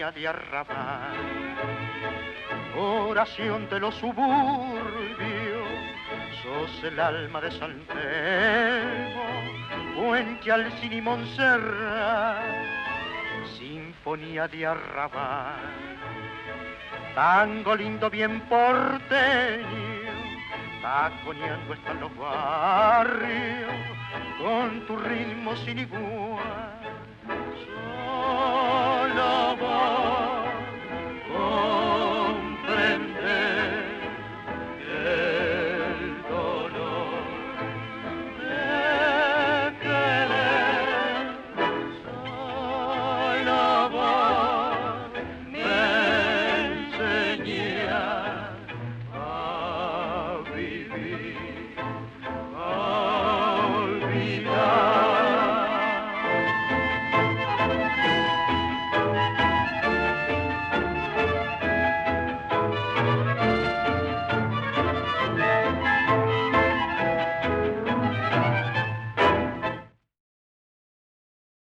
sinfonía de arrabal. Oración de los suburbios, sos el alma de San Telmo, Puente Alsina y Montserrat, sinfonía de arrabal. Tango lindo bien porteño, taconeando están los barrios, con tu ritmo sin igual.